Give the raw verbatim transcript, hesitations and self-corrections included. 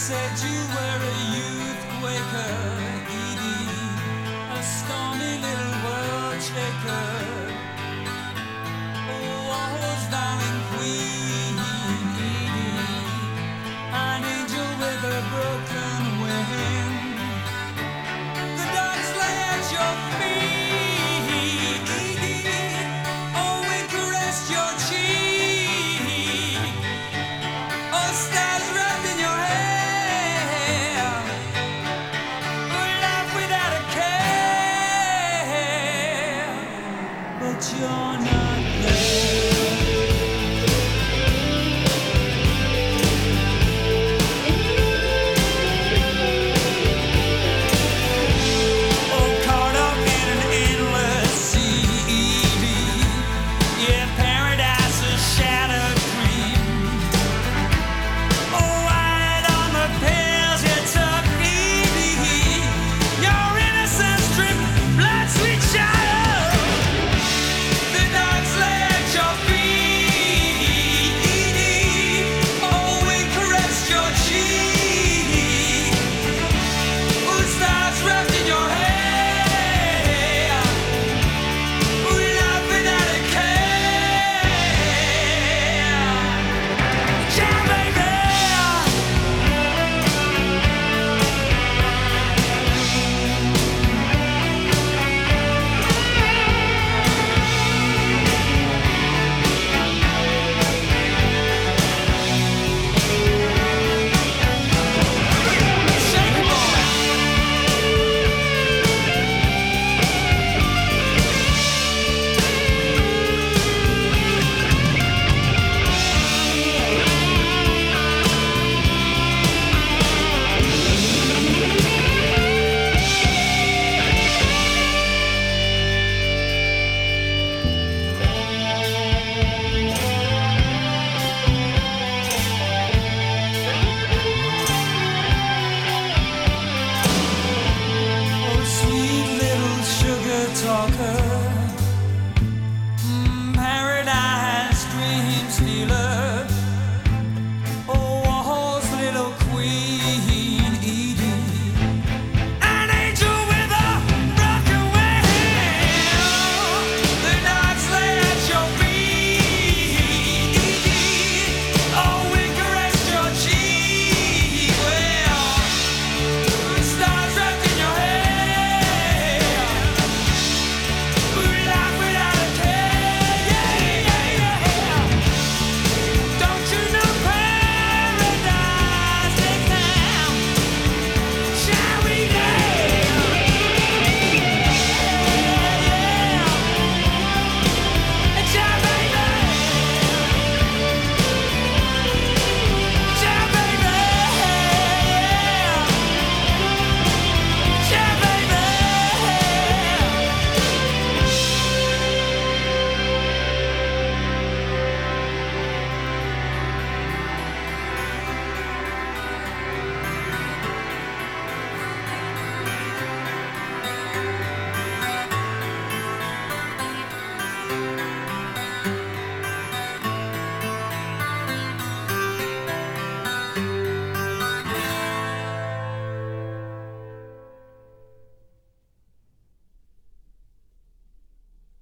said you were a youth quaker, Edie, a stormy little world shaker. Oh, Warhol's darling queen, Edie, an angel with a broken wing. The dogs lay at your feet, Edie. Oh, we caressed your cheek. Oh, stars wrapped in your hair. We laugh without a care. But you're not.